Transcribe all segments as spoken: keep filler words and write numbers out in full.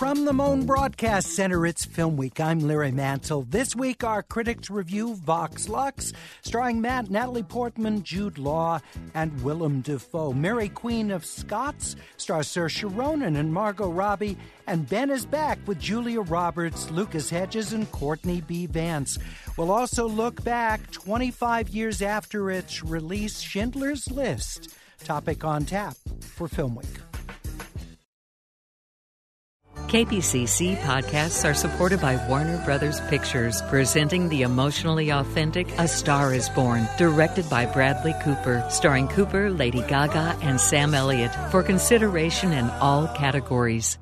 From the Moan Broadcast Center, it's Film Week. I'm Larry Mantle. This week, our critics review Vox Lux, starring Matt, Natalie Portman, Jude Law, and Willem Dafoe. Mary Queen of Scots stars Saoirse Ronan and Margot Robbie, and Ben is back with Julia Roberts, Lucas Hedges, and Courtney B. Vance. We'll also look back twenty-five years after its release, Schindler's List, topic on tap for Film Week. K P C C podcasts are supported by Warner Brothers Pictures, presenting the emotionally authentic A Star is Born, directed by Bradley Cooper, starring Cooper, Lady Gaga, and Sam Elliott, for consideration in all categories.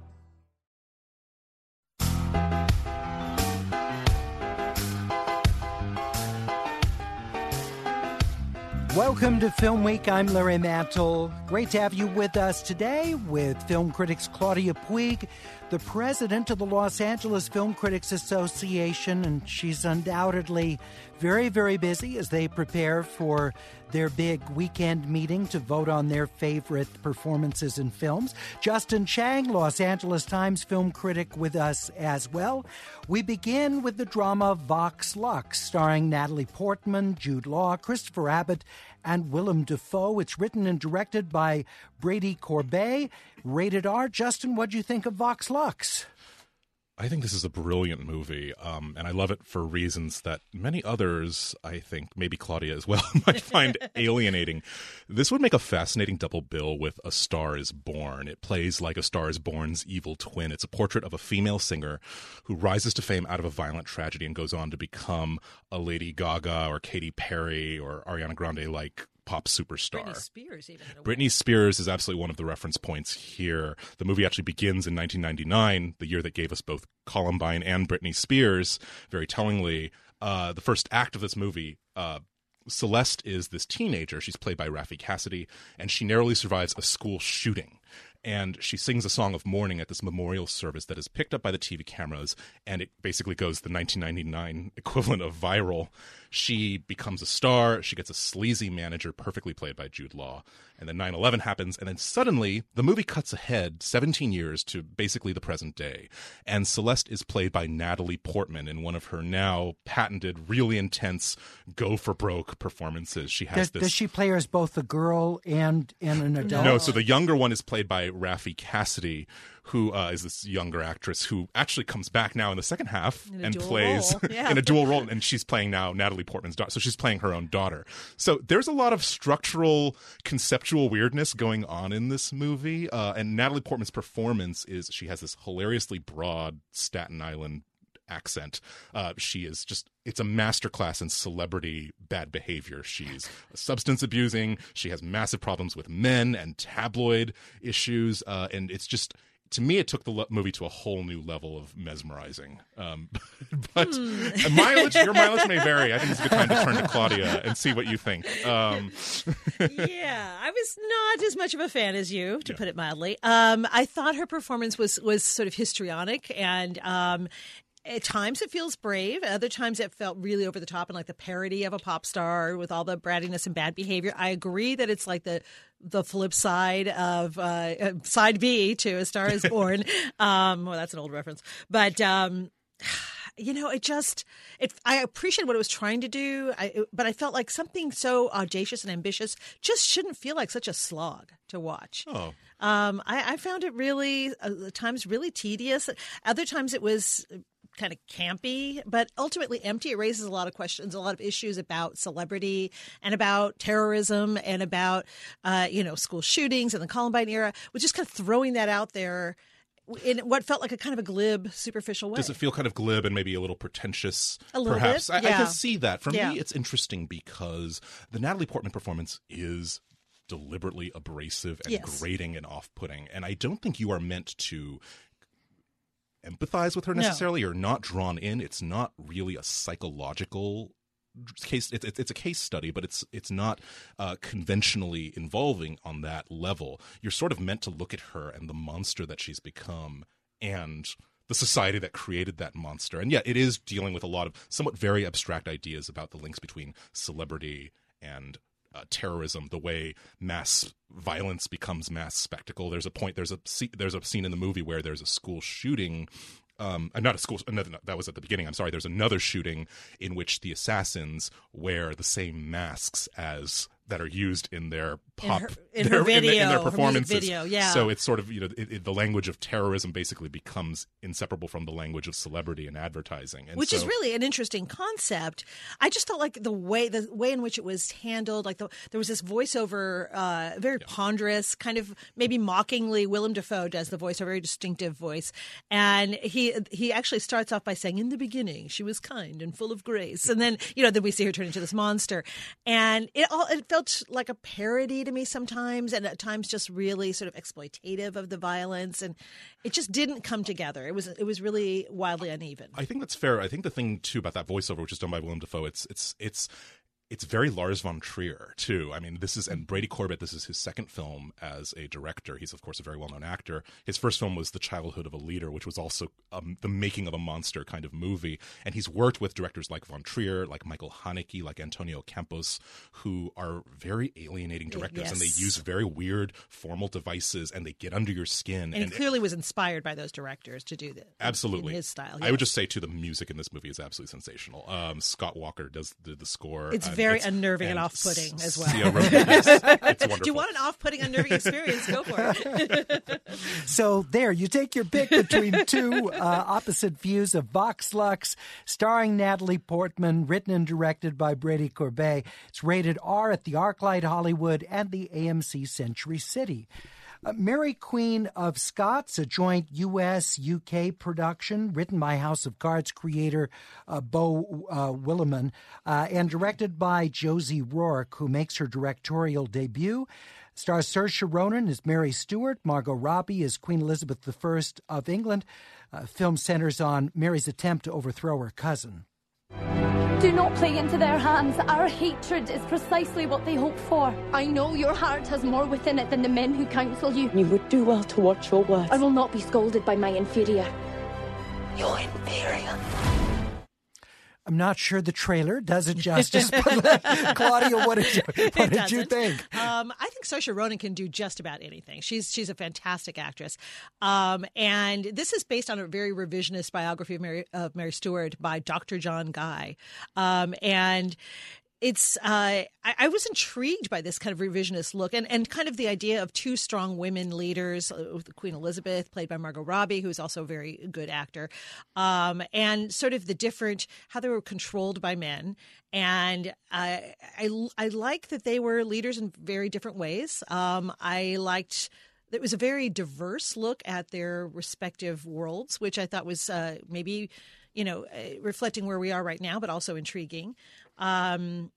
Welcome to Film Week. I'm Larry Mantle. Great to have you with us today with film critics Claudia Puig, the president of the Los Angeles Film Critics Association, and she's undoubtedly very, very busy as they prepare for their big weekend meeting to vote on their favorite performances in films. Justin Chang, Los Angeles Times film critic, with us as well. We begin with the drama Vox Lux, starring Natalie Portman, Jude Law, Christopher Abbott, and Willem Dafoe. It's written and directed by Brady Corbet. Rated R. Justin, what'd you think of Vox Lux? I think this is a brilliant movie, um, and I love it for reasons that many others, I think, maybe Claudia as well, might find alienating. This would make a fascinating double bill with A Star is Born. It plays like A Star is Born's evil twin. It's a portrait of a female singer who rises to fame out of a violent tragedy and goes on to become a Lady Gaga or Katy Perry or Ariana Grande-like pop superstar. Britney Spears, even. Britney Spears is absolutely one of the reference points here. The movie actually begins in nineteen ninety-nine, the year that gave us both Columbine and Britney Spears. Very tellingly, uh, the first act of this movie, uh, Celeste is this teenager. She's played by Raffi Cassidy, and she narrowly survives a school shooting. And she sings a song of mourning at this memorial service that is picked up by the T V cameras, and it basically goes the nineteen ninety-nine equivalent of viral. She becomes a star. She gets a sleazy manager, perfectly played by Jude Law. And then nine eleven happens, and then suddenly the movie cuts ahead seventeen years to basically the present day. And Celeste is played by Natalie Portman in one of her now patented, really intense, go-for-broke performances. She has does, this. Does she play her as both a girl and, and an adult? No, so the younger one is played by Raffi Cassidy, who uh, is this younger actress who actually comes back now in the second half and plays yeah. in a dual role. And she's playing now Natalie Portman's daughter. So she's playing her own daughter. So there's a lot of structural, conceptual weirdness going on in this movie. Uh, and Natalie Portman's performance is, she has this hilariously broad Staten Island accent. Uh, she is just, it's a masterclass in celebrity bad behavior. She's substance abusing. She has massive problems with men and tabloid issues. Uh, and it's just, to me, it took the movie to a whole new level of mesmerizing. Um, but hmm. mileage, your mileage may vary. I think it's a good time to turn to Claudia and see what you think. Um, yeah, I was not as much of a fan as you, to yeah. put it mildly. Um, I thought her performance was was sort of histrionic, and um, at times it feels brave. At other times it felt really over the top and like the parody of a pop star with all the brattiness and bad behavior. I agree that it's like the the flip side of uh, side B to A Star is Born. um, well, that's an old reference. But, um, you know, it just it. I appreciate what it was trying to do, I, it, but I felt like something so audacious and ambitious just shouldn't feel like such a slog to watch. Oh. Um, I, I found it really, uh, at times, really tedious. Other times it was kind of campy, but ultimately empty. It raises a lot of questions, a lot of issues about celebrity and about terrorism and about, uh, you know, school shootings and the Columbine era. We're just kind of throwing that out there in what felt like a kind of a glib, superficial way. Does it feel kind of glib and maybe a little pretentious? A little perhaps? bit, I, yeah. I can see that. For Yeah. me, it's interesting because the Natalie Portman performance is deliberately abrasive and Yes. grating and off-putting. And I don't think you are meant to empathize with her No. necessarily or not drawn in. It's not really a psychological case. It's, it's a case study, but it's it's not uh, conventionally involving on that level. You're sort of meant to look at her and the monster that she's become and the society that created that monster. And yeah, it is dealing with a lot of somewhat very abstract ideas about the links between celebrity and uh, terrorism, the way mass violence becomes mass spectacle. There's a point. There's a there's a scene in the movie where there's a school shooting. Um, not a school. Another, that was at the beginning. I'm sorry. There's another shooting in which the assassins wear the same masks as that are used in their pop in her, in their, her video, in, the, in their her performances. music video, yeah. So it's sort of, you know, it, it, the language of terrorism basically becomes inseparable from the language of celebrity and advertising, and which so, is really an interesting concept. I just felt like the way the way in which it was handled, like the, there was this voiceover, uh, very yeah. ponderous, kind of maybe mockingly. Willem Dafoe does the voice, a very distinctive voice, and he he actually starts off by saying, "In the beginning, she was kind and full of grace," and then you know then we see her turn into this monster, and it all it felt like a parody to me sometimes, and at times just really sort of exploitative of the violence, and it just didn't come together. It was it was really wildly uneven. I think that's fair. I think the thing too about that voiceover, which is done by Willem Dafoe, it's it's it's it's very Lars von Trier too. I mean, this is and Brady Corbet. This is his second film as a director. He's of course a very well-known actor. His first film was The Childhood of a Leader, which was also um, the making of a monster kind of movie. And he's worked with directors like von Trier, like Michael Haneke, like Antonio Campos, who are very alienating directors, yes. and they use very weird formal devices, and they get under your skin. And, and he clearly it, was inspired by those directors to do that. Absolutely, in his style. Yes. I would just say too, the music in this movie is absolutely sensational. Um, Scott Walker does the, the score. It's uh, very it's, unnerving and, and off-putting as well. Yeah, it's, it's wonderful. Do you want an off-putting, unnerving experience? Go for it. So there, you take your pick between two uh, opposite views of Vox Lux, starring Natalie Portman, written and directed by Brady Corbet. It's rated R at the ArcLight Hollywood and the A M C Century City. Uh, Mary Queen of Scots, a joint U S U K production, written by House of Cards creator uh, Beau uh, Willimon, uh, and directed by Josie Rourke, who makes her directorial debut. Stars Saoirse Ronan as Mary Stuart, Margot Robbie as Queen Elizabeth the First of England. Uh, film centers on Mary's attempt to overthrow her cousin. Do not play into their hands. Our hatred is precisely what they hope for. I know your heart has more within it than the men who counsel you. You would do well to watch your words. I will not be scolded by my inferior. Your inferior. I'm not sure the trailer does it justice, but Claudia, what did you, what did you think? Um, I think Saoirse Ronan can do just about anything. She's she's a fantastic actress, um, and this is based on a very revisionist biography of Mary of Mary Stuart by Doctor John Guy, um, and. It's uh, I, I was intrigued by this kind of revisionist look and, and kind of the idea of two strong women leaders, uh, Queen Elizabeth, played by Margot Robbie, who's also a very good actor, um, and sort of the different, how they were controlled by men. And I, I, I like that they were leaders in very different ways. Um, I liked... It was a very diverse look at their respective worlds, which I thought was uh, maybe, you know, uh, reflecting where we are right now, but also intriguing. Um,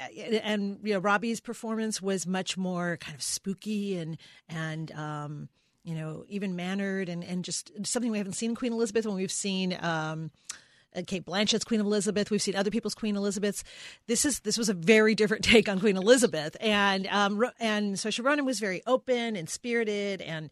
and, you know, Robbie's performance was much more kind of spooky and, and um, you know, even mannered and, and just something we haven't seen in Queen Elizabeth when we've seen um, Kate Blanchett's Queen Elizabeth. We've seen other people's Queen Elizabeths. This is this was a very different take on Queen Elizabeth. And um, and Saoirse Ronan was very open and spirited and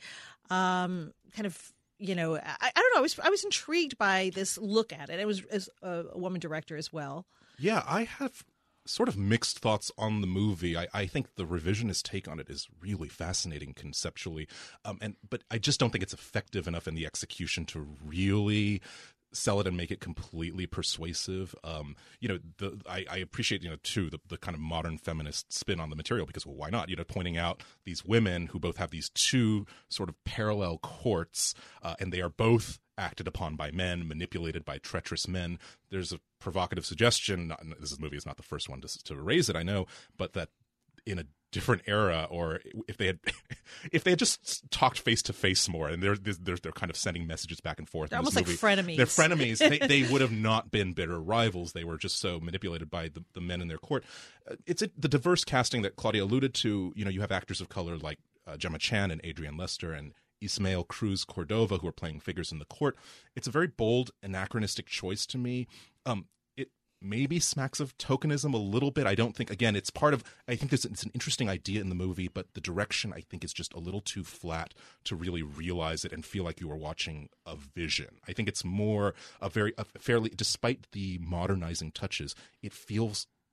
um, kind of, you know, I, I don't know. I was I was intrigued by this look at it. It was as a, a woman director as well. Yeah, I have sort of mixed thoughts on the movie. I, I think the revisionist take on it is really fascinating conceptually, um, and but I just don't think it's effective enough in the execution to really sell it and make it completely persuasive. Um, you know, the, I, I appreciate, you know, too, the, the kind of modern feminist spin on the material because, well, why not? You know, pointing out these women who both have these two sort of parallel courts, uh, and they are both acted upon by men, manipulated by treacherous men. There's a provocative suggestion, not, this movie is not the first one to, to raise it, I know, but that in a different era, or if they had if they had just talked face to face more, and they're, they're they're kind of sending messages back and forth. They're in almost this like movie. frenemies. They're frenemies. they, they would have not been bitter rivals. They were just so manipulated by the, the men in their court. Uh, it's a, the diverse casting that Claudia alluded to. You know, you have actors of color like uh, Gemma Chan and Adrienne Lester and Ismael Cruz Cordova who are playing figures in the court. It's a very bold, anachronistic choice to me. Um, maybe smacks of tokenism a little bit. I don't think, again, it's part of, I think there's, it's an interesting idea in the movie, but the direction I think is just a little too flat to really realize it and feel like you are watching a vision. I think it's more a very, a fairly, despite the modernizing touches, it feels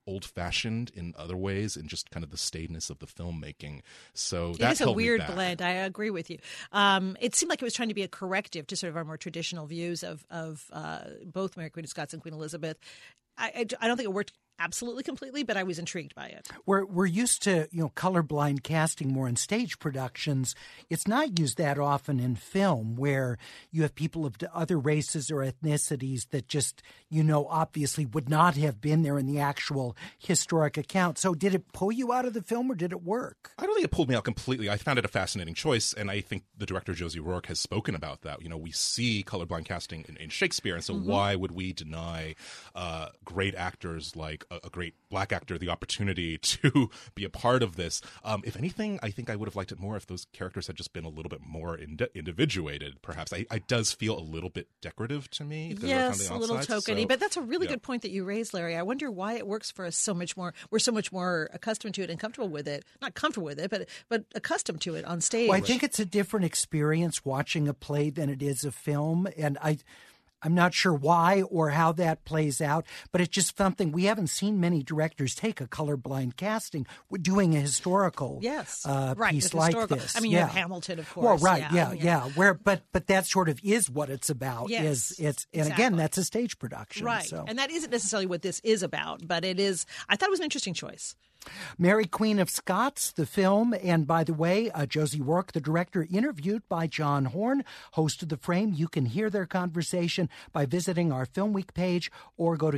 old-fashioned in other ways, and just kind of the staidness of the filmmaking. So it that is a held me weird back. blend. I agree with you. Um, it seemed like it was trying to be a corrective to sort of our more traditional views of of uh, both Mary Queen of Scots and Queen Elizabeth. I, I, I don't think it worked absolutely completely, but I was intrigued by it. We're we're used to, you know, colorblind casting more in stage productions. It's not used that often in film, where you have people of other races or ethnicities that just, you know, obviously would not have been there in the actual historic account. So did it pull you out of the film, or did it work? I don't think it pulled me out completely. I found it a fascinating choice, and I think the director Josie Rourke has spoken about that. You know, we see colorblind casting in, in Shakespeare, and so Mm-hmm. why would we deny uh, great actors like a, a great black actor the opportunity to be a part of this? Um, if anything, I think I would have liked it more if those characters had just been a little bit more indi- individuated, perhaps. I, it does feel a little bit decorative to me. if they work on Yes, the a little outsides, tokeny, so- but that's a really yeah. good point that you raised, Larry. I wonder why it works for us so much more. We're so much more accustomed to it and comfortable with it. Not comfortable with it, but but accustomed to it on stage. Well, I think it's a different experience watching a play than it is a film, and I, I'm not sure why or how that plays out, but it's just something we haven't seen many directors take a colorblind casting doing a historical Yes, uh, right, piece it's like historical. this. I mean, you yeah. have Hamilton, of Well, course. right, yeah, yeah, yeah. Where, but but that sort of is what it's about. Yes, is it's and exactly. again, that's a stage production. Right, So. and that isn't necessarily what this is about, but it is. I thought it was an interesting choice. Mary Queen of Scots, the film, and by the way, uh, Josie Rourke, the director, interviewed by John Horn, host of The Frame. You can hear their conversation by visiting our Film Week page or go to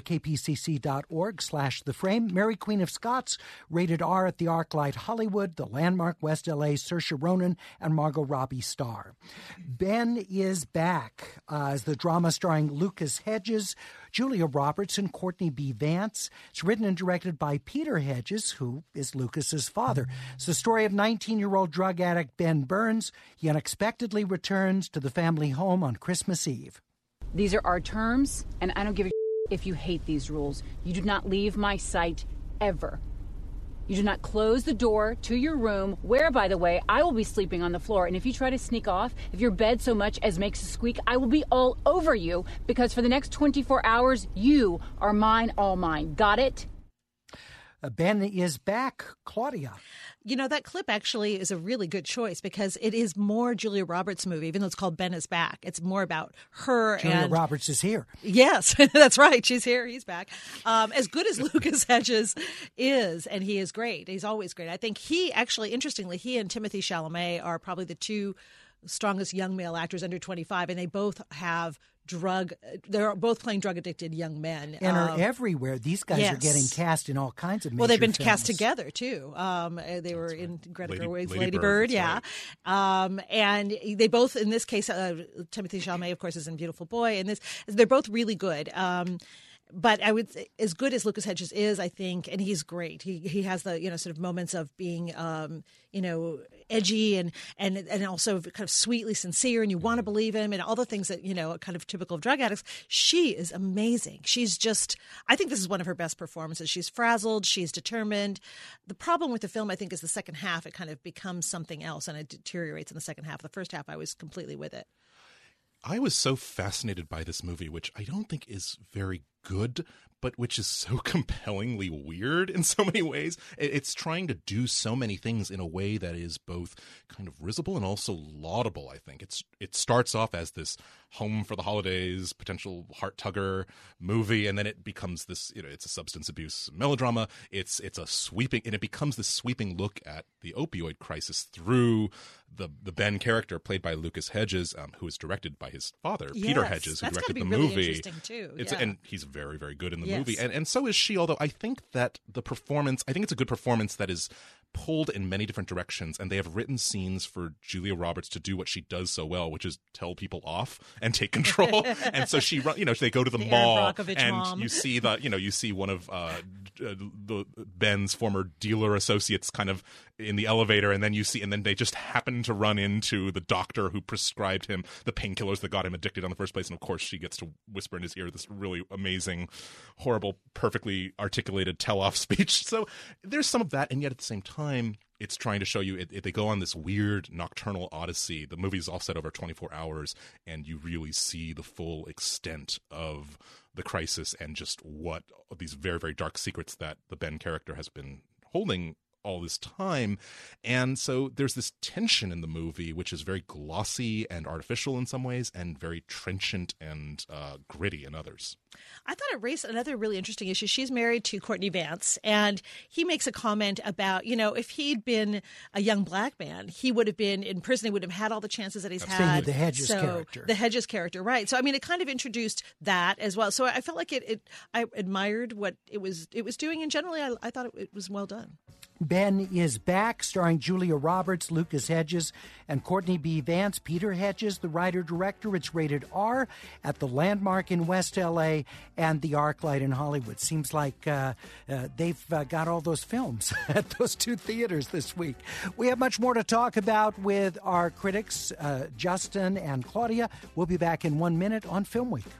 kpcc.org slash The Frame. Mary Queen of Scots, rated R at the ArcLight Hollywood, the Landmark West L A, Saoirse Ronan and Margot Robbie star. Ben is back uh, as the drama starring Lucas Hedges, Julia Roberts, and Courtney B. Vance. It's written and directed by Peter Hedges, who is Lucas's father. It's the story of nineteen-year-old drug addict Ben Burns. He unexpectedly returns to the family home on Christmas Eve. These are our terms, and I don't give a if you hate these rules. You do not leave my sight ever. You do not close the door to your room, where, by the way, I will be sleeping on the floor. And if you try to sneak off, if your bed so much as makes a squeak, I will be all over you, because for the next twenty-four hours, you are mine, all mine. Got it? Uh, Ben is back. Claudia. You know, that clip actually is a really good choice because it is more Julia Roberts' movie, even though it's called Ben is Back. It's more about her Julia and Roberts is here. Yes, that's right. She's here. He's back. Um, as good as Lucas Hedges is, and he is great. He's always great. I think he actually, interestingly, he and Timothée Chalamet are probably the two strongest young male actors under twenty-five, and they both have drug. They're both playing drug-addicted young men. And um, are everywhere. These guys yes. are getting cast in all kinds of major Well, they've been films. cast together too. Um, they were in Greta Lady- Gerwig's Lady Lady Bird, Bird, that's yeah. Um, and they both, in this case, uh, Timothée Chalamet, of course, is in Beautiful Boy, and this they're both really good. Um, But I would, as good as Lucas Hedges is, I think, and he's great. He he has the you know sort of moments of being um, you know edgy and and and also kind of sweetly sincere, and you want to believe him, and all the things that you know are kind of typical of drug addicts. She is amazing. She's just, I think this is one of her best performances. She's frazzled. She's determined. The problem with the film, I think, is the second half. It kind of becomes something else, and it deteriorates in the second half. The first half, I was completely with it. I was so fascinated by this movie, which I don't think is very good, but which is so compellingly weird in so many ways. It's trying to do so many things in a way that is both kind of risible and also laudable, I think. It's It starts off as this home for the holidays, potential heart-tugger movie, and then it becomes this, you know, it's a substance abuse melodrama. It's it's a sweeping, and it becomes this sweeping look at the opioid crisis through the the Ben character played by Lucas Hedges, um, who is directed by his father, Peter Yes, Hedges, who that's directed gotta the be really movie. interesting, too. It's, Yeah. And he's very, very good in the Yes. movie. And and so is she, although I think that the performance, I think it's a good performance that is pulled in many different directions, and they have written scenes for Julia Roberts to do what she does so well, which is tell people off and take control. And so she, run- you know, they go to the, The Erin mall, Brockovich and mom. you see the, you know, you see one of uh, the Ben's former dealer associates kind of in the elevator, and then you see, and then they just happen to run into the doctor who prescribed him the painkillers that got him addicted in the first place. And of course, she gets to whisper in his ear this really amazing, horrible, perfectly articulated tell-off speech. So there's some of that, and yet at the same time, it's trying to show you, it, it, they go on this weird nocturnal odyssey. The movie's all set over twenty-four hours, and you really see the full extent of the crisis and just what these very, very dark secrets that the Ben character has been holding all this time. And so there's this tension in the movie, which is very glossy and artificial in some ways, and very trenchant and uh, gritty in others. I thought it raised another really interesting issue. She's married to Courtney Vance, and he makes a comment about, you know, if he'd been a young black man, he would have been in prison. He would have had all the chances that he's Speaking had. of the Hedges so, character. The Hedges character, right. So, I mean, it kind of introduced that as well. So I felt like it, it I admired what it was it was doing, and generally I, I thought it, it was well done. Ben is Back, starring Julia Roberts, Lucas Hedges, and Courtney B. Vance. Peter Hedges, the writer-director. It's rated R at the Landmark in West L A and the ArcLight in Hollywood. Seems like uh, uh, they've uh, got all those films at those two theaters this week. We have much more to talk about with our critics, uh, Justin and Claudia. We'll be back in one minute on Film Week.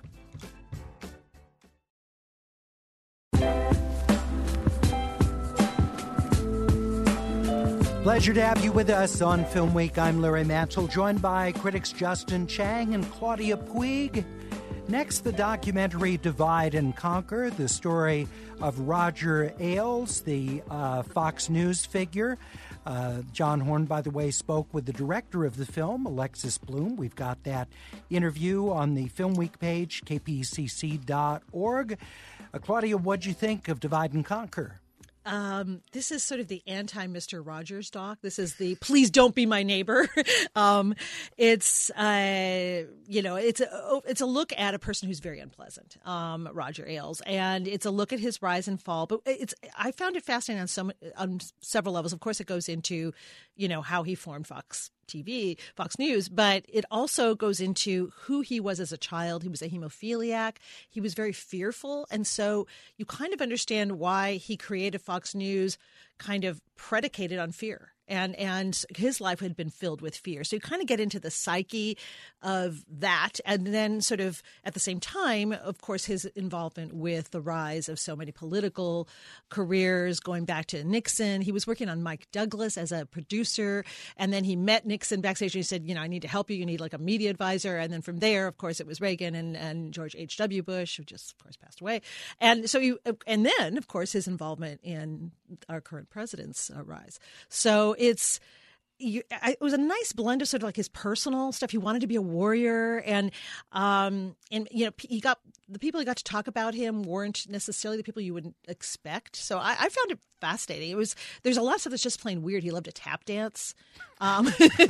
Pleasure to have you with us on Film Week. I'm Larry Mantle, joined by critics Justin Chang and Claudia Puig. Next, the documentary Divide and Conquer, the story of Roger Ailes, the uh, Fox News figure. Uh, John Horn, by the way, spoke with the director of the film, Alexis Bloom. We've got that interview on the Film Week page, k p c c dot org. Uh, Claudia, what'd you think of Divide and Conquer? Um, this is sort of the anti-Mister Rogers doc. This is the please don't be my neighbor. um, it's, uh, you know, it's a, it's a look at a person who's very unpleasant, um, Roger Ailes, and it's a look at his rise and fall. But it's I found it fascinating on some on several levels. Of course, it goes into, you know, how he formed Fox T V, Fox News, but it also goes into who he was as a child. He was a hemophiliac. He was very fearful. And so you kind of understand why he created Fox News, kind of predicated on fear. And and his life had been filled with fear. So you kind of get into the psyche of that. And then sort of at the same time, of course, his involvement with the rise of so many political careers, going back to Nixon. He was working on Mike Douglas as a producer. And then he met Nixon backstage and he said, you know, I need to help you. You need like a media advisor. And then from there, of course, it was Reagan and, and George H W. Bush, who just, of course, passed away. And so you, and then, of course, his involvement in our current president's uh, rise. So it's you, I, it was a nice blend of sort of like his personal stuff. He wanted to be a warrior, and um, and you know he got the people he got to talk about him weren't necessarily the people you would expect. So I, I found it fascinating. It was there's a lot of stuff that's just plain weird. He loved to tap dance, um,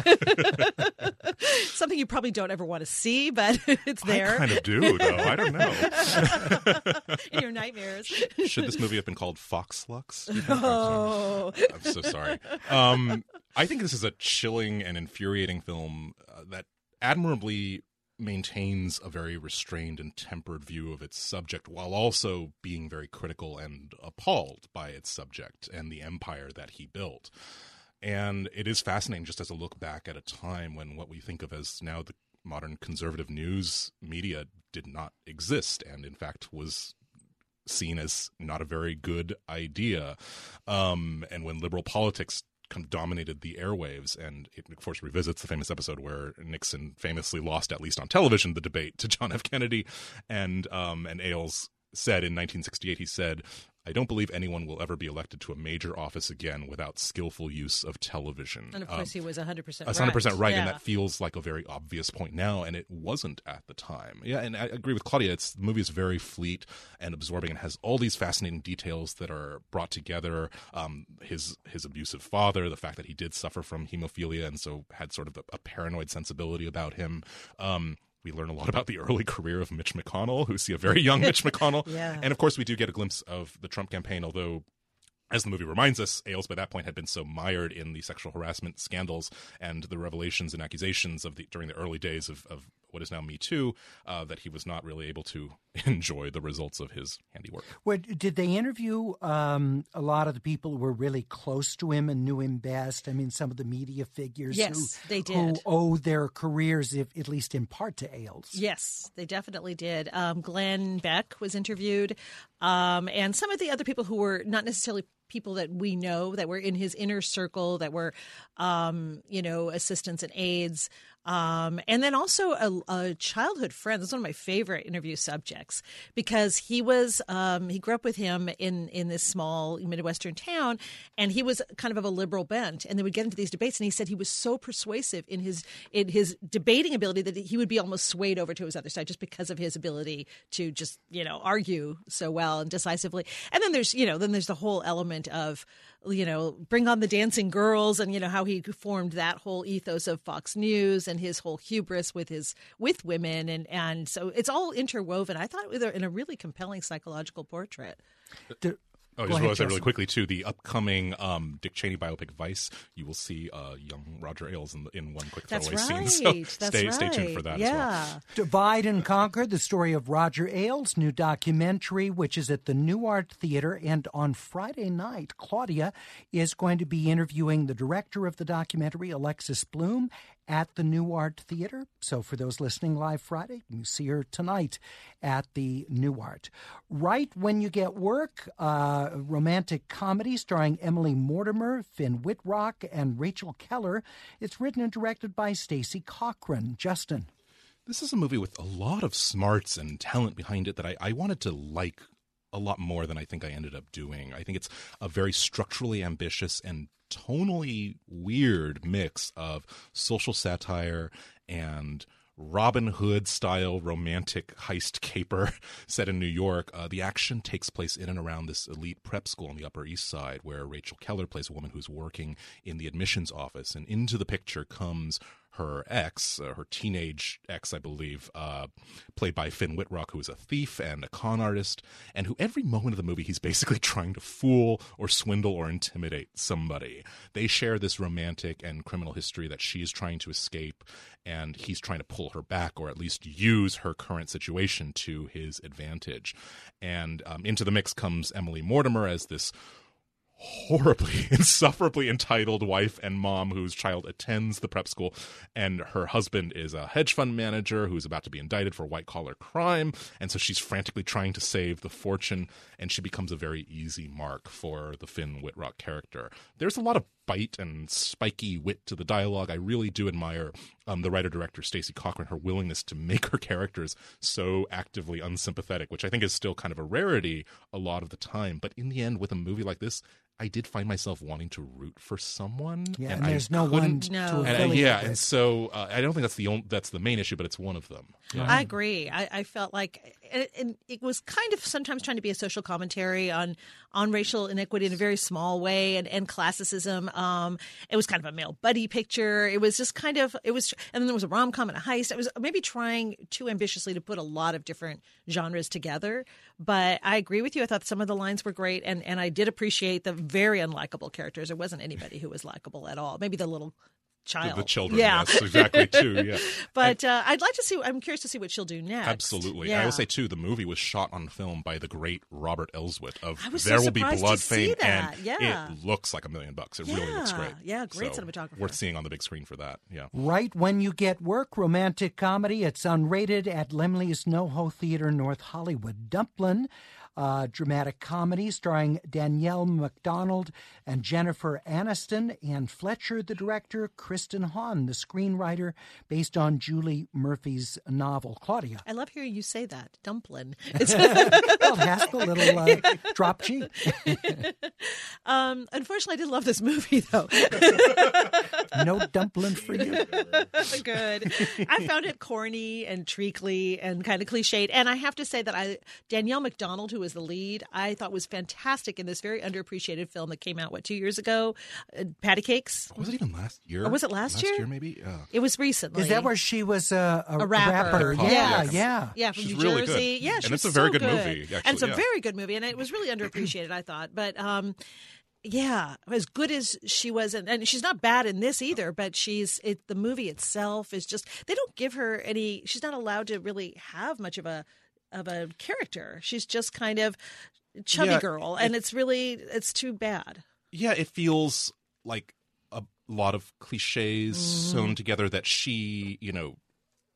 something you probably don't ever want to see, but it's there. I kind of do, though. I don't know. In your nightmares. Should this movie have been called Fox Lux? Oh, I'm so sorry. Um, I think this is a chilling and infuriating film uh, that admirably maintains a very restrained and tempered view of its subject while also being very critical and appalled by its subject and the empire that he built. And it is fascinating just as a look back at a time when what we think of as now the modern conservative news media did not exist and in fact was seen as not a very good idea. Um, and when liberal politics kind of dominated the airwaves, and it of course revisits the famous episode where Nixon famously lost, at least on television, the debate to John F. Kennedy, and um, and Ailes said in nineteen sixty-eight, he said, I don't believe anyone will ever be elected to a major office again without skillful use of television. And of course, um, he was one hundred percent right. That's one hundred percent right, yeah. And that feels like a very obvious point now, and it wasn't at the time. Yeah, and I agree with Claudia. It's, the movie is very fleet and absorbing and has all these fascinating details that are brought together. Um, his his abusive father, the fact that he did suffer from hemophilia and so had sort of a, a paranoid sensibility about him. Um We learn a lot about the early career of Mitch McConnell, who see a very young Mitch McConnell. Yeah. And, of course, we do get a glimpse of the Trump campaign, although, as the movie reminds us, Ailes by that point had been so mired in the sexual harassment scandals and the revelations and accusations of the during the early days of, of what is now Me Too uh, that he was not really able to enjoy the results of his handiwork. Well, did they interview um, a lot of the people who were really close to him and knew him best? I mean, some of the media figures yes, who, they did. who owe their careers, if, at least in part, to Ailes. Yes, they definitely did. Um, Glenn Beck was interviewed, um, and some of the other people who were not necessarily people that we know that were in his inner circle, that were, um, you know, assistants and aides. Um, and then also a, a childhood friend. This is one of my favorite interview subjects because he was um, he grew up with him in in this small Midwestern town, and he was kind of of a liberal bent. And they would get into these debates, and he said he was so persuasive in his in his debating ability that he would be almost swayed over to his other side just because of his ability to just you know argue so well and decisively. And then there's you know then there's the whole element of you know, bring on the dancing girls and, you know, how he formed that whole ethos of Fox News and his whole hubris with his with women. And, and so it's all interwoven. I thought it was in a really compelling psychological portrait. Do, Oh, just want to say really quickly, too, the upcoming um, Dick Cheney biopic Vice, you will see uh, young Roger Ailes in, in one quick That's throwaway right. scene. So That's stay, right. stay tuned for that yeah. as well. Divide and Conquer, the story of Roger Ailes' new documentary, which is at the Nuart Theater. And on Friday night, Claudia is going to be interviewing the director of the documentary, Alexis Bloom, at the Nuart Theater. So for those listening live Friday, you see her tonight at the Nuart. Right When You Get Work, uh, romantic comedy starring Emily Mortimer, Finn Wittrock, and Rachel Keller. It's written and directed by Stacey Cochran. Justin. This is a movie with a lot of smarts and talent behind it that I, I wanted to like a lot more than I think I ended up doing. I think it's a very structurally ambitious and tonally weird mix of social satire and Robin Hood-style romantic heist caper set in New York. Uh, the action takes place in and around this elite prep school on the Upper East Side, where Rachel Keller plays a woman who's working in the admissions office. And into the picture comes her ex, uh, her teenage ex, I believe, uh, played by Finn Wittrock, who is a thief and a con artist, and who every moment of the movie he's basically trying to fool or swindle or intimidate somebody. They share this romantic and criminal history that she is trying to escape, and he's trying to pull her back or at least use her current situation to his advantage. And um, into the mix comes Emily Mortimer as this horribly, insufferably entitled wife and mom whose child attends the prep school, and her husband is a hedge fund manager who's about to be indicted for white-collar crime, and so she's frantically trying to save the fortune, and she becomes a very easy mark for the Finn Wittrock character. There's a lot of bite and spiky wit to the dialogue. I really do admire um, the writer-director Stacey Cochran, her willingness to make her characters so actively unsympathetic, which I think is still kind of a rarity a lot of the time. But in the end, with a movie like this, I did find myself wanting to root for someone. Yeah, and, and there's I no one couldn't- to No. And, uh, affiliate yeah, with. and so uh, I don't think that's the only, that's the main issue, but it's one of them. Yeah. I agree. I, I felt like and, and it was kind of sometimes trying to be a social commentary on on racial inequity in a very small way and, and classicism. Um, it was kind of a male buddy picture. It was just kind of it was, and then there was a rom com and a heist. It was maybe trying too ambitiously to put a lot of different genres together. But I agree with you. I thought some of the lines were great, and and I did appreciate the very unlikable characters. There wasn't anybody who was likable at all. Maybe the little child. The, the children, yeah. yes, exactly, too, yeah. But uh, I'd like to see, I'm curious to see what she'll do next. Absolutely. Yeah. I will say, too, the movie was shot on film by the great Robert Elswit of I was so There Will Be surprised Blood to see fame, that. and Yeah. it looks like a million bucks. It really looks Yeah. great. Yeah, great So, cinematographer. Worth seeing on the big screen for that, yeah. Right When You Get Work, romantic comedy. It's unrated at Lemley's NoHo Theater, North Hollywood. Dumplin', uh, dramatic comedy starring Danielle MacDonald and Jennifer Aniston, and Fletcher, the director, Kristen Hahn, the screenwriter, based on Julie Murphy's novel. Claudia. I love hearing you say that. Dumplin'. Well, it has the little uh, drop G. um, unfortunately, I did love this movie, though. No dumpling for you. Good. I found it corny and treacly and kind of cliched. And I have to say that I Danielle MacDonald, who was the lead, I thought was fantastic in this very underappreciated film that came out, what, two years ago? Uh, Patty Cakes? Was it even last year? Or was it last year? Last year, maybe? Yeah. It was recently. Is that where she was a, a, a rapper? Yeah, Yes. yeah. Yeah, from She's New really Jersey. good. Yeah, And she it's was a very so good movie, actually, and it's a yeah. very good movie, and it was really underappreciated, I thought. But um, yeah, as good as she was, and, and she's not bad in this either. But she's it, the movie itself is just they don't give her any. She's not allowed to really have much of a of a character. She's just kind of chubby Yeah, girl, and it's really it's too bad. Yeah, it feels like a lot of cliches Mm-hmm. sewn together that she, you know,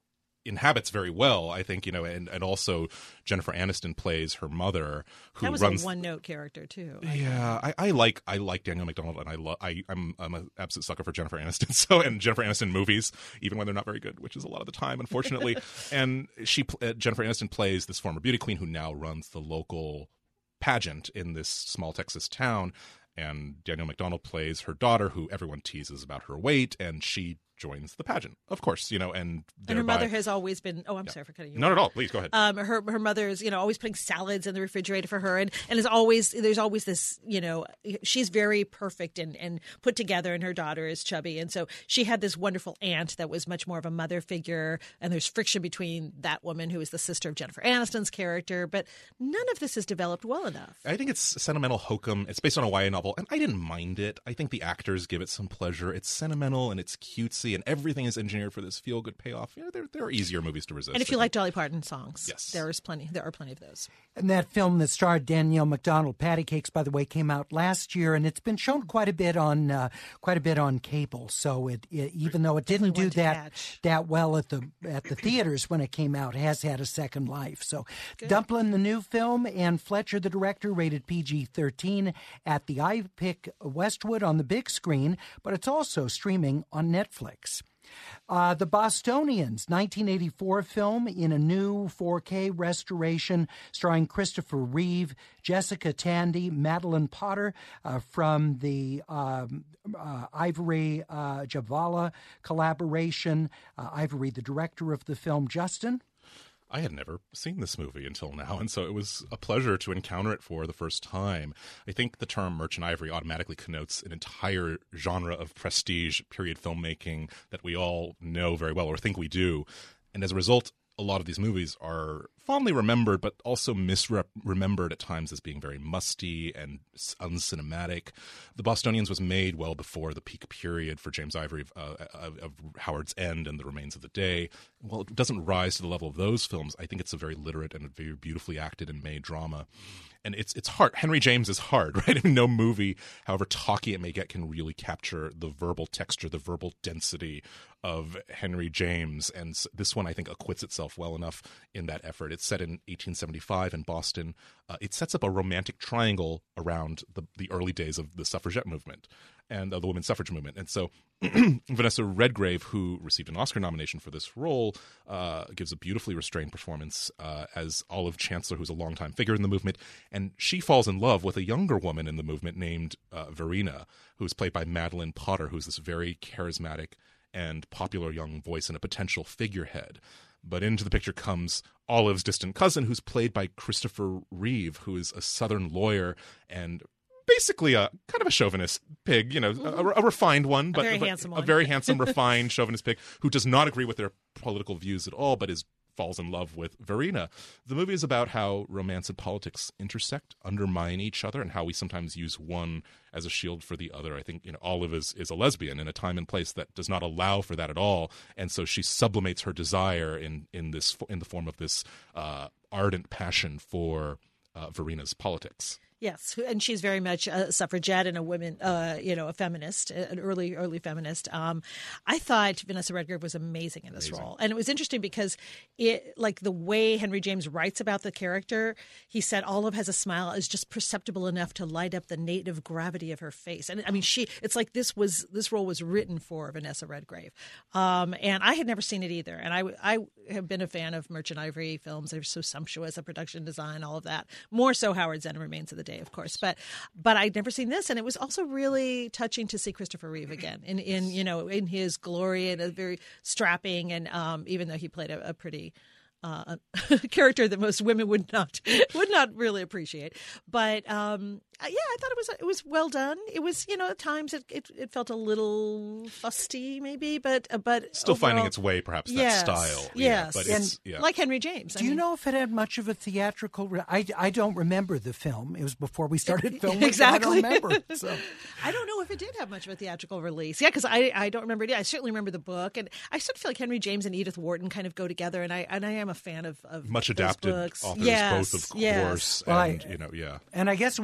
inhabits very well, I think, you know, and, and also Jennifer Aniston plays her mother, who that was runs a one-note character too. Yeah, I, I like I like Daniel McDonald, and I love I I'm I'm an absolute sucker for Jennifer Aniston. So and Jennifer Aniston movies, even when they're not very good, which is a lot of the time, unfortunately. and she uh, Jennifer Aniston plays this former beauty queen who now runs the local pageant in this small Texas town, and Daniel McDonald plays her daughter, who everyone teases about her weight, and she joins the pageant, of course, you know, and and her mother has always been. Oh, I'm yeah. sorry for cutting you. Not at all. Please go ahead. Um, her her mother's, you know, always putting salads in the refrigerator for her, and and is always there's always this, you know, she's very perfect and and put together, and her daughter is chubby, and so she had this wonderful aunt that was much more of a mother figure, and there's friction between that woman who is the sister of Jennifer Aniston's character, but none of this is developed well enough. I think it's sentimental hokum. It's based on a Y A novel, and I didn't mind it. I think the actors give it some pleasure. It's sentimental and it's cutesy, and everything is engineered for this feel-good payoff. Yeah, there, there are easier movies to resist. And if you like Dolly Parton songs, yes, there is plenty. There are plenty of those. And that film that starred Danielle McDonald, Patty Cakes, by the way, came out last year, and it's been shown quite a bit on uh, quite a bit on cable. So it, it even though it didn't do that catch. that well at the at the theaters when it came out, it has had a second life. So Good. Dumplin', the new film, and Fletcher, the director, rated P G thirteen at the iPic Westwood on the big screen, but it's also streaming on Netflix. Uh, the Bostonians, nineteen eighty-four film in a new four K restoration starring Christopher Reeve, Jessica Tandy, Madeline Potter uh, from the um, uh, Ivory uh, Javala collaboration. Uh, Ivory, the director of the film. Justin? I had never seen this movie until now, and so it was a pleasure to encounter it for the first time. I think the term Merchant Ivory automatically connotes an entire genre of prestige period filmmaking that we all know very well, or think we do. And as a result, a lot of these movies are fondly remembered, but also misremembered at times as being very musty and uncinematic. The Bostonians was made well before the peak period for James Ivory uh, of, of Howard's End and The Remains of the Day. Well, it doesn't rise to the level of those films. I think it's a very literate and a very beautifully acted and made drama. And it's it's hard. Henry James is hard, right? I mean, no movie, however talky it may get, can really capture the verbal texture, the verbal density of Henry James. And this one, I think, acquits itself well enough in that effort. It's set in eighteen seventy-five in Boston. Uh, it sets up a romantic triangle around the, the early days of the suffragette movement and uh, the women's suffrage movement. And so Vanessa Redgrave, who received an Oscar nomination for this role, uh, gives a beautifully restrained performance uh, as Olive Chancellor, who's a longtime figure in the movement. And she falls in love with a younger woman in the movement named uh, Verena, who's played by Madeline Potter, who's this very charismatic and popular young voice and a potential figurehead. But into the picture comes Olive's distant cousin, who's played by Christopher Reeve, who is a Southern lawyer and basically a kind of a chauvinist pig, you know, a, a refined one, but a very but handsome, a one. very handsome, refined chauvinist pig who does not agree with their political views at all, but is falls in love with Verena. The movie is about how romance and politics intersect, undermine each other, and how we sometimes use one as a shield for the other. I think, you know, Olive is, is a lesbian in a time and place that does not allow for that at all, and so she sublimates her desire in in this in the form of this uh, ardent passion for uh, Verena's politics. Yes, and she's very much a suffragette and a woman, uh, you know, a feminist, an early, early feminist. Um, I thought Vanessa Redgrave was amazing in this amazing. role, and it was interesting because it, like the way Henry James writes about the character, he said Olive has a smile is just perceptible enough to light up the native gravity of her face, and I mean, she, it's like this was this role was written for Vanessa Redgrave, um, and I had never seen it either, and I, I have been a fan of Merchant Ivory films. They're so sumptuous, a production design, all of that, more so Howard's End and Remains of the Day, of course, but but I'd never seen this, and it was also really touching to see Christopher Reeve again in, in you know in his glory and a very strapping, and um, even though he played a, a pretty uh, character that most women would not would not really appreciate, but um, yeah, I thought it was it was well done. It was, you know, at times it it, it felt a little fusty, maybe, but uh, but still overall, finding its way, perhaps yes, that style. Yes, yeah, but and it's, yeah. like Henry James. Do I you mean, know if it had much of a theatrical? Re- I I don't remember the film. It was before we started filming. Exactly. I don't remember. So I don't know if it did have much of a theatrical release. Yeah, because I I don't remember it. I certainly remember the book, and I sort of feel like Henry James and Edith Wharton kind of go together, and I and I am a fan of, of much those adapted books. authors, yes, both of yes. course, Well, and I, you know, yeah. And I guess it was seen in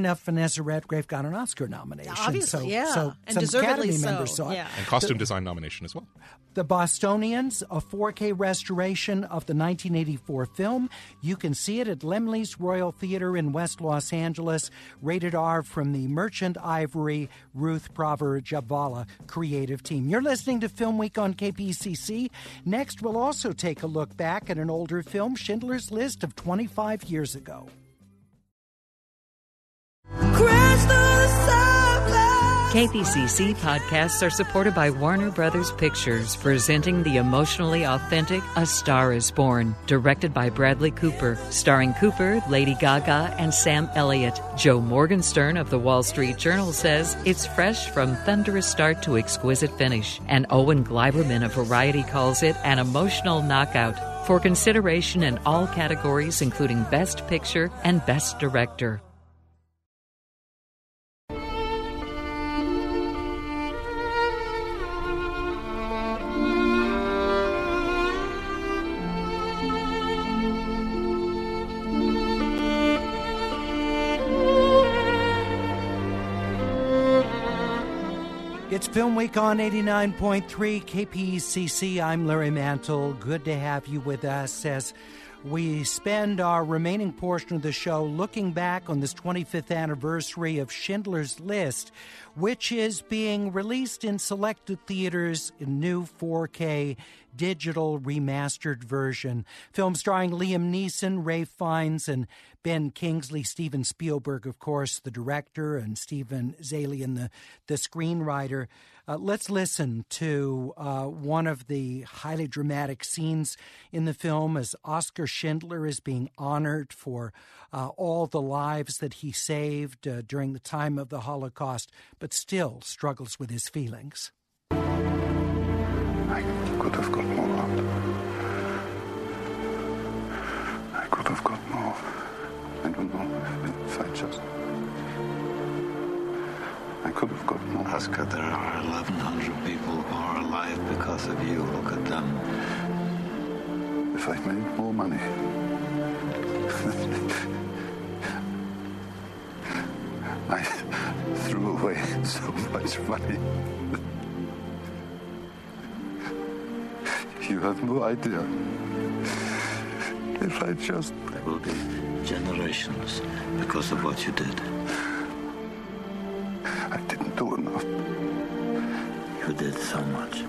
enough, Vanessa Redgrave got an Oscar nomination. Obviously, so, yeah. So and some deservedly Academy so. members saw it. Yeah. And costume design nomination as well. The Bostonians, a four K restoration of the nineteen eighty-four film. You can see it at Laemmle's Royal Theater in West Los Angeles. Rated R from the Merchant Ivory Ruth Prover Jabvala creative team. You're listening to Film Week on K P C C. Next, we'll also take a look back at an older film, Schindler's List of twenty-five years ago. K P C C podcasts are supported by Warner Brothers Pictures, presenting the emotionally authentic A Star is Born, directed by Bradley Cooper, starring Cooper, Lady Gaga, and Sam Elliott. Joe Morgenstern of the Wall Street Journal says it's fresh from thunderous start to exquisite finish, and Owen Gleiberman of Variety calls it an emotional knockout. For consideration in all categories, including Best Picture and Best Director. It's Film Week on eighty-nine point three K P C C. I'm Larry Mantle. Good to have you with us as we spend our remaining portion of the show looking back on this twenty-fifth anniversary of Schindler's List, which is being released in selected theaters in new four K digital remastered version. Film starring Liam Neeson, Ralph Fiennes, and Ben Kingsley. Steven Spielberg, of course, the director, and Stephen Zaillian, the, the screenwriter. Uh, let's listen to uh, one of the highly dramatic scenes in the film as Oskar Schindler is being honored for uh, all the lives that he saved uh, during the time of the Holocaust, but still struggles with his feelings. I could have got more out. I could have got more. I don't know if I just... I could have got more. Oskar, there are eleven hundred people who are alive because of you. Look at them. If I made more money... I threw away so much money. You have no idea. If I just... There will be generations because of what you did. I didn't do enough. You did so much.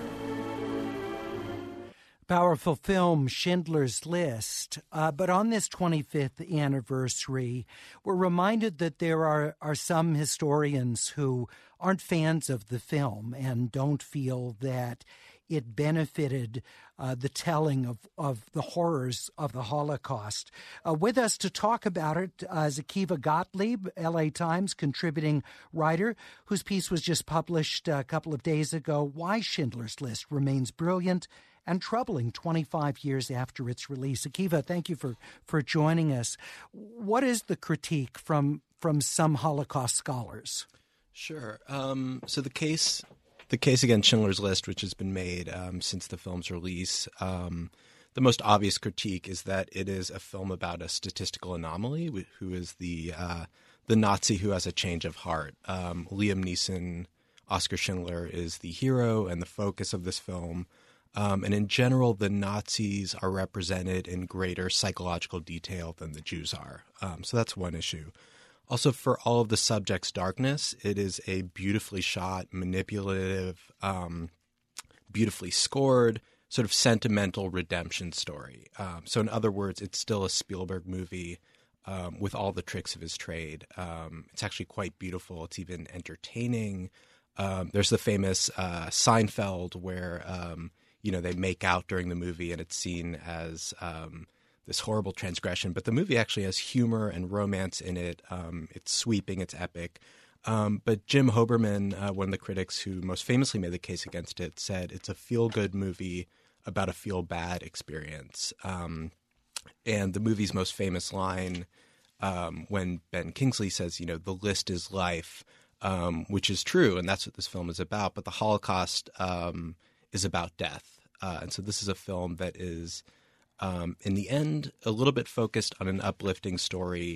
Powerful film, Schindler's List. Uh, but on this twenty-fifth anniversary, we're reminded that there are, are some historians who aren't fans of the film and don't feel that it benefited uh, the telling of, of the horrors of the Holocaust. Uh, with us to talk about it uh, is Akiva Gottlieb, L A Times contributing writer, whose piece was just published a couple of days ago, Why Schindler's List Remains Brilliant and Troubling twenty-five years after its release. Akiva, thank you for, for joining us. What is the critique from, from some Holocaust scholars? Sure. Um, so the case... The case against Schindler's List, which has been made um, since the film's release, um, the most obvious critique is that it is a film about a statistical anomaly, who is the uh, the Nazi who has a change of heart. Um, Liam Neeson, Oskar Schindler, is the hero and the focus of this film. Um, and in general, the Nazis are represented in greater psychological detail than the Jews are. Um, so that's one issue. Also, for all of the subject's darkness, it is a beautifully shot, manipulative, um, beautifully scored, sort of sentimental redemption story. Um, so in other words, it's still a Spielberg movie um, with all the tricks of his trade. Um, it's actually quite beautiful. It's even entertaining. Um, there's the famous uh, Seinfeld where, um, you know, they make out during the movie and it's seen as... Um, this horrible transgression, but the movie actually has humor and romance in it. Um, it's sweeping, it's epic. Um, but Jim Hoberman, uh, one of the critics who most famously made the case against it, said it's a feel-good movie about a feel-bad experience. Um, and the movie's most famous line, um, when Ben Kingsley says, you know, the list is life, um, which is true, and that's what this film is about, but the Holocaust um, is about death. Uh, and so this is a film that is... Um, in the end, a little bit focused on an uplifting story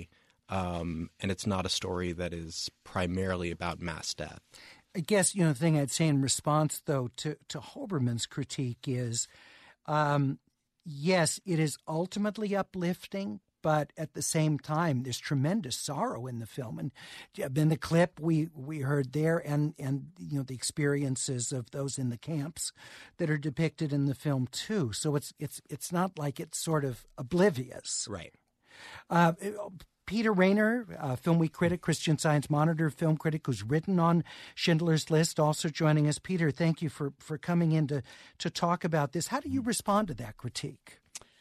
um, and it's not a story that is primarily about mass death. I guess, you know, the thing I'd say in response, though, to, to Hoberman's critique is, um, yes, it is ultimately uplifting, but at the same time, there's tremendous sorrow in the film. And in the clip we, we heard there and, and, you know, the experiences of those in the camps that are depicted in the film, too. So it's it's it's not like it's sort of oblivious. Right. Uh, Peter Rayner, uh, Film Week critic, Christian Science Monitor film critic, who's written on Schindler's List, also joining us. Peter, thank you for, for coming in to, to talk about this. How do you respond to that critique?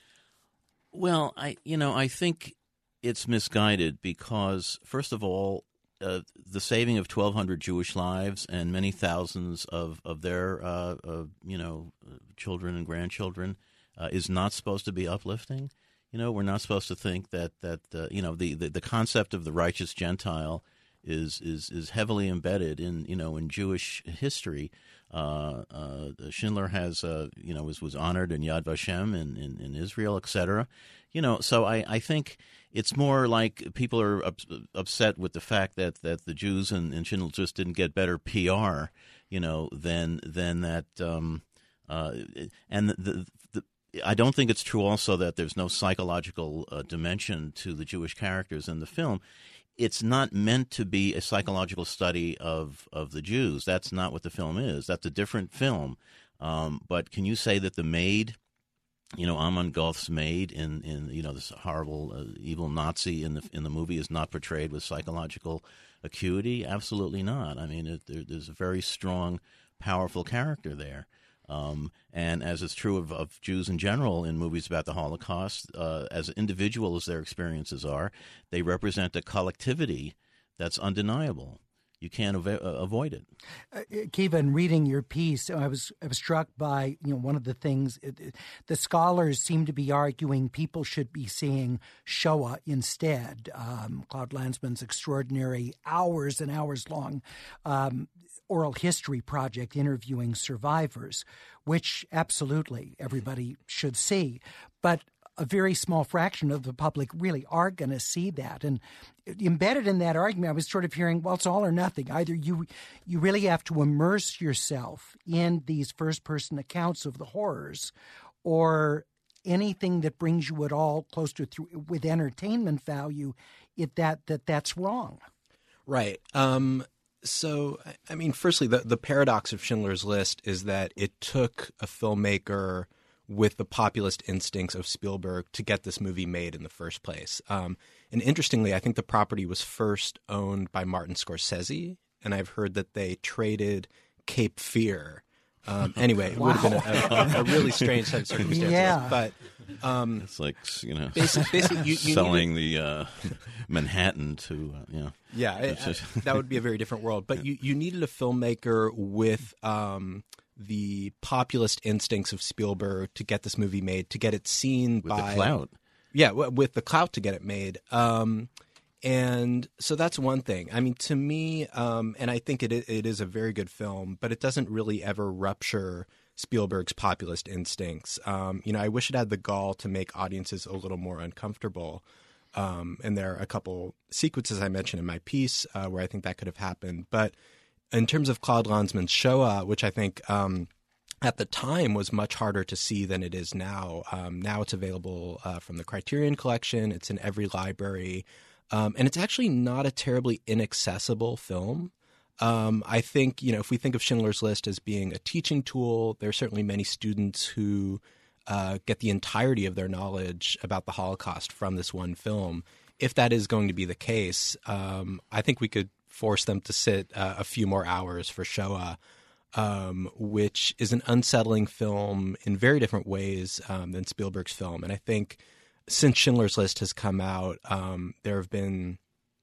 Well, I you know I think it's misguided because, first of all, uh, the saving of twelve hundred Jewish lives and many thousands of of their uh, uh, you know children and grandchildren uh, is not supposed to be uplifting. You know, we're not supposed to think that that uh, you know the, the the concept of the righteous Gentile is is is heavily embedded in you know in Jewish history. Uh, uh, Schindler has, uh, you know, was, was honored in Yad Vashem in, in, in Israel, et cetera. You know, so I, I think it's more like people are up, upset with the fact that, that the Jews in, in Schindler just didn't get better P R, you know, than than that. Um, uh, and the, the, the I don't think it's true also that there's no psychological uh, dimension to the Jewish characters in the film. It's not meant to be a psychological study of, of the Jews. That's not what the film is. That's a different film. Um, but can you say that the maid, you know, Amon Goth's maid in, in you know this horrible uh, evil Nazi in the in the movie is not portrayed with psychological acuity? Absolutely not. I mean, it, there, there's a very strong, powerful character there. Um, and as is true of, of Jews in general in movies about the Holocaust, uh, as individual as their experiences are, they represent a collectivity that's undeniable. You can't av- avoid it. Uh, Kiva, in reading your piece, I was I was struck by you know one of the things it, it, the scholars seem to be arguing people should be seeing Shoah instead. Um, Claude Lanzmann's extraordinary hours and hours long um, oral history project interviewing survivors, which absolutely everybody should see, but a very small fraction of the public really are going to see that. And embedded in that argument, I was sort of hearing, well, it's all or nothing. Either you you really have to immerse yourself in these first-person accounts of the horrors, or anything that brings you at all close to through, with entertainment value, it that that that's wrong. Right. Um, so, I mean, firstly, the, the paradox of Schindler's List is that it took a filmmaker with the populist instincts of Spielberg to get this movie made in the first place. Um, and interestingly, I think the property was first owned by Martin Scorsese, and I've heard that they traded Cape Fear. Um, anyway, it wow. would have been a, a, a really strange set of circumstances. Yeah. But um, it's like, you know, basically, basically you, you selling to, the uh, Manhattan to, uh, you know. Yeah, it, uh, that would be a very different world. But you, you needed a filmmaker with um, the populist instincts of Spielberg to get this movie made, to get it seen with by the clout. Yeah, with the clout to get it made. Um, and so that's one thing. I mean, to me, um, and I think it it is a very good film, but it doesn't really ever rupture Spielberg's populist instincts. Um, you know, I wish it had the gall to make audiences a little more uncomfortable. Um, and there are a couple sequences I mentioned in my piece uh, where I think that could have happened. But in terms of Claude Lanzmann's Shoah, which I think um, at the time was much harder to see than it is now. Um, now it's available uh, from the Criterion Collection. It's in every library. Um, and it's actually not a terribly inaccessible film. Um, I think, you know, if we think of Schindler's List as being a teaching tool, there are certainly many students who uh, get the entirety of their knowledge about the Holocaust from this one film. If that is going to be the case, um, I think we could force them to sit uh, a few more hours for Shoah, um, which is an unsettling film in very different ways um, than Spielberg's film. And I think since Schindler's List has come out, um, there have been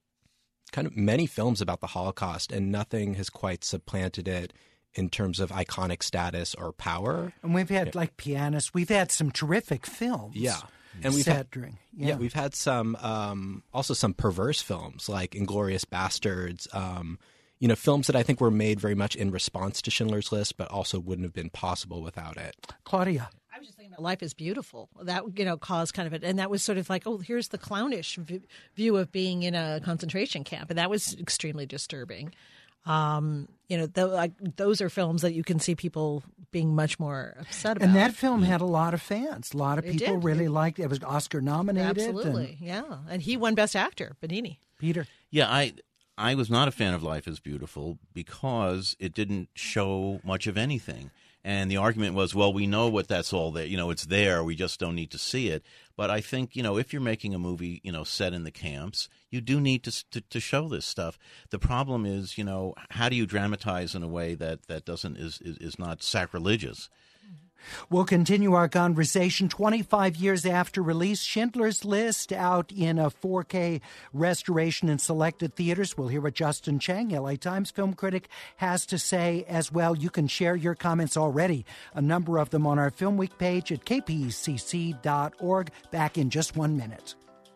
kind of many films about the Holocaust, and nothing has quite supplanted it in terms of iconic status or power. And we've had, yeah. like Pianist, we've had some terrific films. Yeah. And we've set had, during, yeah. yeah, we've had some, um, also some perverse films like Inglourious Bastards, um, you know, films that I think were made very much in response to Schindler's List, but also wouldn't have been possible without it. Claudia. I was just thinking about Life is Beautiful. That, you know, caused kind of it. And that was sort of like, oh, here's the clownish v- view of being in a concentration camp. And that was extremely disturbing. Um, you know, th- like, those are films that you can see people being much more upset about. And that film had a lot of fans. A lot of It people did. really liked it. It was Oscar nominated. Absolutely, and- yeah. And he won Best Actor, Benigni. Peter? Yeah, I I was not a fan of Life is Beautiful because it didn't show much of anything. And the argument was, well, we know what that's all there. You know, it's there. We just don't need to see it. But I think, you know, if you're making a movie, you know, set in the camps, you do need to, to to show this stuff. The problem is, you know, how do you dramatize in a way that, that doesn't is, is, is not sacrilegious? We'll continue our conversation twenty-five years after release. Schindler's List out in a four K restoration in selected theaters. We'll hear what Justin Chang, L A Times film critic, has to say as well. You can share your comments already, a number of them on our Film Week page at k p e c c dot org. Back in just one minute.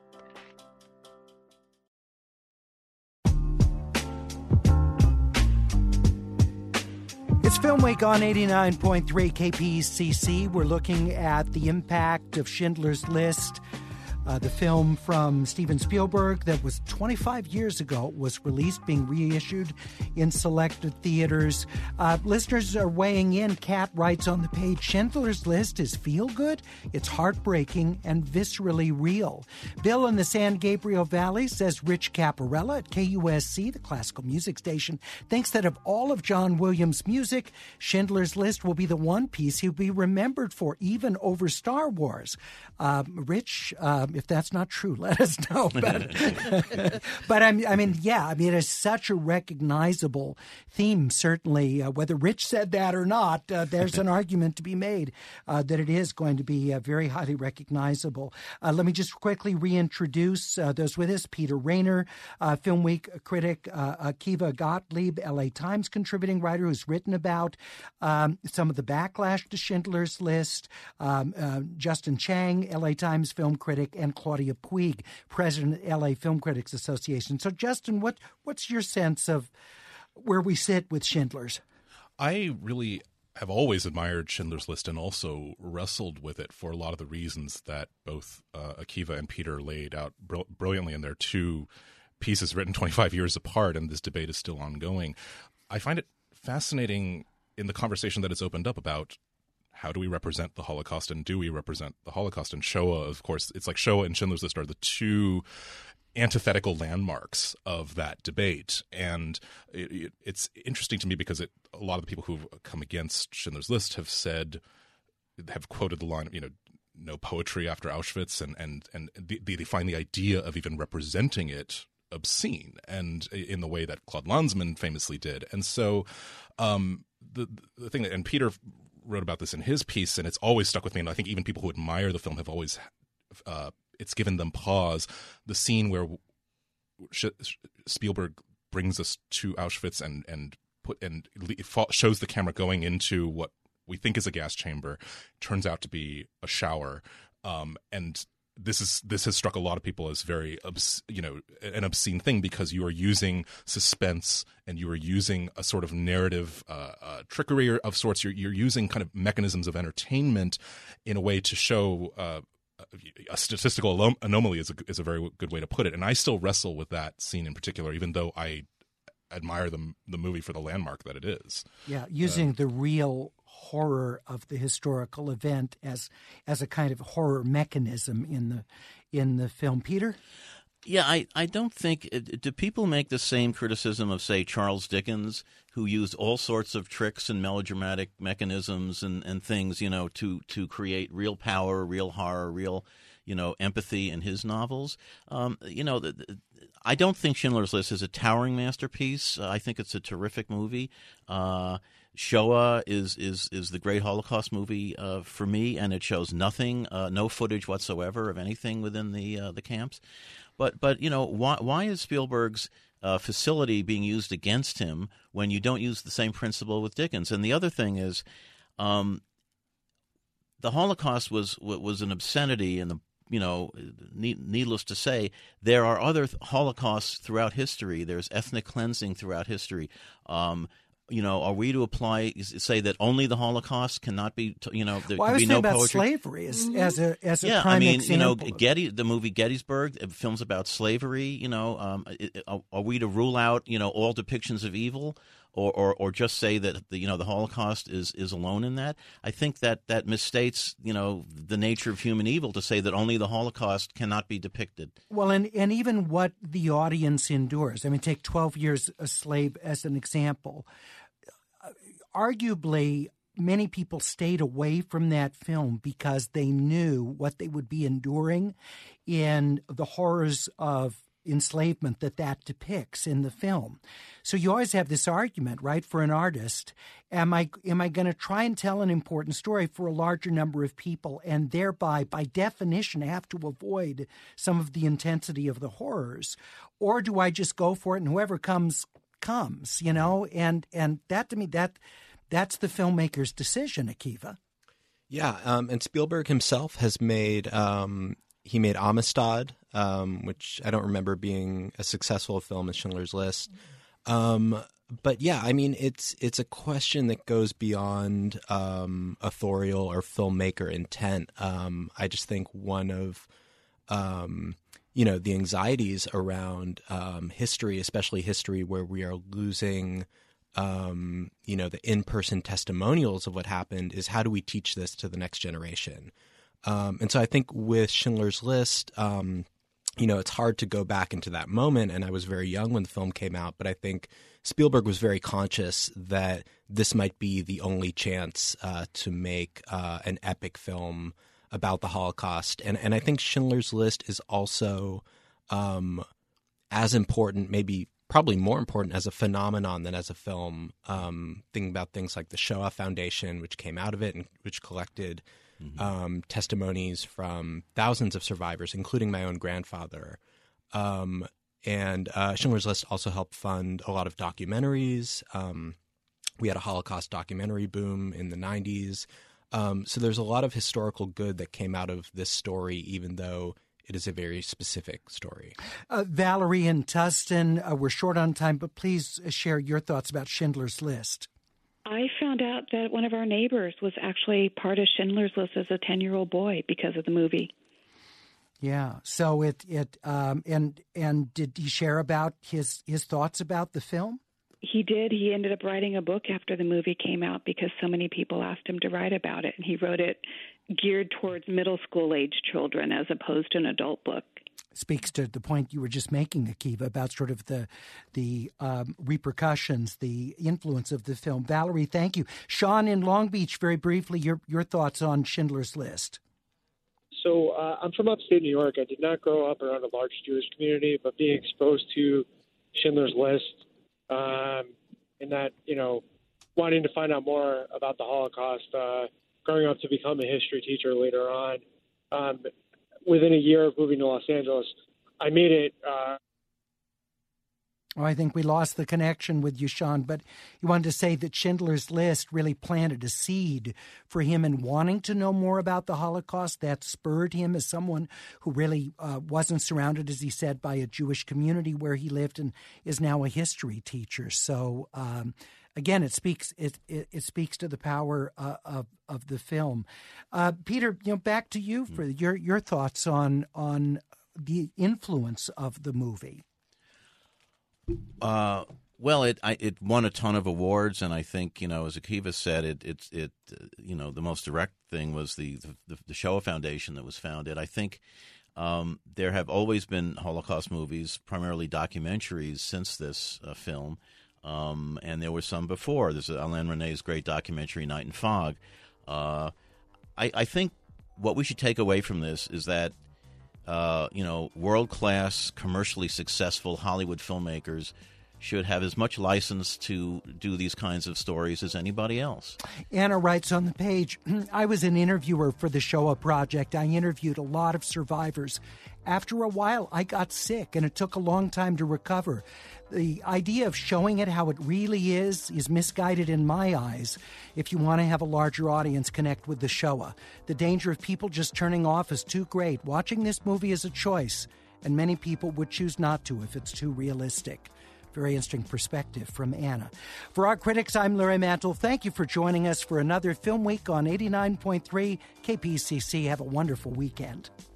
It's Film Week on eighty-nine point three K P E C C. We're looking at the impact of Schindler's List, uh, the film from Steven Spielberg that was twenty-five years ago, was released, being reissued in selected theaters. Uh, listeners are weighing in. Kat writes on the page, Schindler's List is feel-good, it's heartbreaking, and viscerally real. Bill in the San Gabriel Valley says Rich Caparella at K U S C, the classical music station, thinks that of all of John Williams' music, Schindler's List will be the one piece he'll be remembered for, even over Star Wars. Um, Rich, um, if that's not true, let us know. But, but I'm, I mean, yeah, I mean, it is such a recognizable theme, certainly. Uh, whether Rich said that or not, uh, there's an argument to be made uh, that it is going to be uh, very highly recognizable. Uh, let me just quickly reintroduce uh, those with us. Peter Rayner, uh, Film Week critic, uh, Akiva Gottlieb, L A Times contributing writer who's written about um, some of the backlash to Schindler's List, um, uh, Justin Chang, L A Times film critic, and Claudia Puig, president of L A Film Critics Association. So, Justin, what what's your sense of where we sit with Schindler's? I really have always admired Schindler's List and also wrestled with it for a lot of the reasons that both uh, Akiva and Peter laid out br- brilliantly in their two pieces written twenty-five years apart, and this debate is still ongoing. I find it fascinating in the conversation that it's opened up about how do we represent the Holocaust and do we represent the Holocaust? And Shoah, of course, it's like Shoah and Schindler's List are the two antithetical landmarks of that debate. And it, it, it's interesting to me because it, a lot of the people who've come against Schindler's List have said, have quoted the line, you know, no poetry after Auschwitz, and, and, and they, they find the idea of even representing it obscene, and in the way that Claude Lanzmann famously did. And so um, the, the thing that, and Peter wrote about this in his piece, and it's always stuck with me, and I think even people who admire the film have always uh, it's given them pause. The scene where Spielberg brings us to Auschwitz and and put and shows the camera going into what we think is a gas chamber, turns out to be a shower, um, and this is this has struck a lot of people as very obs- you know an obscene thing, because you are using suspense and you are using a sort of narrative uh, uh, trickery of sorts. You're you're using kind of mechanisms of entertainment in a way to show. Uh, A statistical anomaly is a, is a very good way to put it. And I still wrestle with that scene in particular, even though I admire the, the movie for the landmark that it is. Yeah, using uh, the real horror of the historical event as as a kind of horror mechanism in the in the film. Peter? Yeah, I, I don't think – do people make the same criticism of, say, Charles Dickens, who used all sorts of tricks and melodramatic mechanisms and, and things, you know, to, to create real power, real horror, real, you know, empathy in his novels? Um, you know, the, the, I don't think Schindler's List is a towering masterpiece. Uh, I think it's a terrific movie. Uh, Shoah is, is is the great Holocaust movie uh, for me, and it shows nothing, uh, no footage whatsoever of anything within the uh, the camps. But, but you know, why, why is Spielberg's uh, facility being used against him when you don't use the same principle with Dickens? And the other thing is, um, the Holocaust was was an obscenity, and the you know, need, needless to say, there are other Holocausts throughout history. There's ethnic cleansing throughout history. Um, you know, are we to apply say that only the Holocaust cannot be, you know, there well, can I was be thinking no about poetry? slavery as, as a as a yeah, prime I mean, example. you know, Getty, the movie Gettysburg, films about slavery. You know, um, are, are we to rule out, you know, all depictions of evil, or, or, or just say that the, you know, the Holocaust is, is alone in that? I think that that misstates, you know, the nature of human evil to say that only the Holocaust cannot be depicted. Well, and and even what the audience endures. I mean, take twelve Years a Slave as an example. Arguably, many people stayed away from that film because they knew what they would be enduring in the horrors of enslavement that that depicts in the film. So you always have this argument, right, for an artist. Am I am I going to try and tell an important story for a larger number of people and thereby, by definition, have to avoid some of the intensity of the horrors? Or do I just go for it and whoever comes comes, you know, and and that to me that that's the filmmaker's decision, Akiva. Yeah, um, and Spielberg himself has made um, he made Amistad, um, which I don't remember being a successful film as Schindler's List. Um, but yeah, I mean, it's it's a question that goes beyond um, authorial or filmmaker intent. Um, I just think one of um, you know, the anxieties around um, history, especially history where we are losing, um, you know, the in-person testimonials of what happened, is how do we teach this to the next generation? Um, and so I think with Schindler's List, um, you know, it's hard to go back into that moment. And I was very young when the film came out, but I think Spielberg was very conscious that this might be the only chance uh, to make uh, an epic film about the Holocaust. And and I think Schindler's List is also um, as important, maybe probably more important as a phenomenon than as a film. Um, thinking about things like the Shoah Foundation, which came out of it and which collected mm-hmm. um, testimonies from thousands of survivors, including my own grandfather. Um, and uh, Schindler's List also helped fund a lot of documentaries. Um, we had a Holocaust documentary boom in the nineties. Um, so there's a lot of historical good that came out of this story, even though it is a very specific story. Uh, Valerie and Tustin, uh, we're short on time, but please share your thoughts about Schindler's List. I found out that one of our neighbors was actually part of Schindler's List as a ten-year-old boy because of the movie. Yeah. So it it um, and and did he share about his his thoughts about the film? He did. He ended up writing a book after the movie came out because so many people asked him to write about it. And he wrote it geared towards middle school age children as opposed to an adult book. Speaks to the point you were just making, Akiva, about sort of the the um, repercussions, the influence of the film. Valerie, thank you. Sean in Long Beach, very briefly, your your thoughts on Schindler's List. So uh, I'm from upstate New York. I did not grow up around a large Jewish community, but being exposed to Schindler's List, Um, and that, you know, wanting to find out more about the Holocaust, uh, growing up to become a history teacher later on. Um, within a year of moving to Los Angeles, I made it. Uh... Oh, I think we lost the connection with you, Sean, but you wanted to say that Schindler's List really planted a seed for him in wanting to know more about the Holocaust. That spurred him as someone who really uh, wasn't surrounded, as he said, by a Jewish community where he lived and is now a history teacher. So, um, again, it speaks it, it, it speaks to the power uh, of of the film. Uh, Peter, you know, back to you for your your thoughts on on the influence of the movie. Uh, well, it I, it won a ton of awards, and I think, you know, as Akiva said, it it it uh, you know, the most direct thing was the the, the Shoah Foundation that was founded. I think um, there have always been Holocaust movies, primarily documentaries, since this uh, film, um, and there were some before. There's Alain René's great documentary Night and Fog. Uh, I, I think what we should take away from this is that, Uh, you know, world-class, commercially successful Hollywood filmmakers should have as much license to do these kinds of stories as anybody else. Anna writes on the page, I was an interviewer for the Shoah Project. I interviewed a lot of survivors. After a while, I got sick, and it took a long time to recover. The idea of showing it how it really is is misguided in my eyes if you want to have a larger audience connect with the Shoah. The danger of people just turning off is too great. Watching this movie is a choice, and many people would choose not to if it's too realistic. Very interesting perspective from Anna. For our critics, I'm Larry Mantle. Thank you for joining us for another Film Week on eighty-nine point three K P C C. Have a wonderful weekend.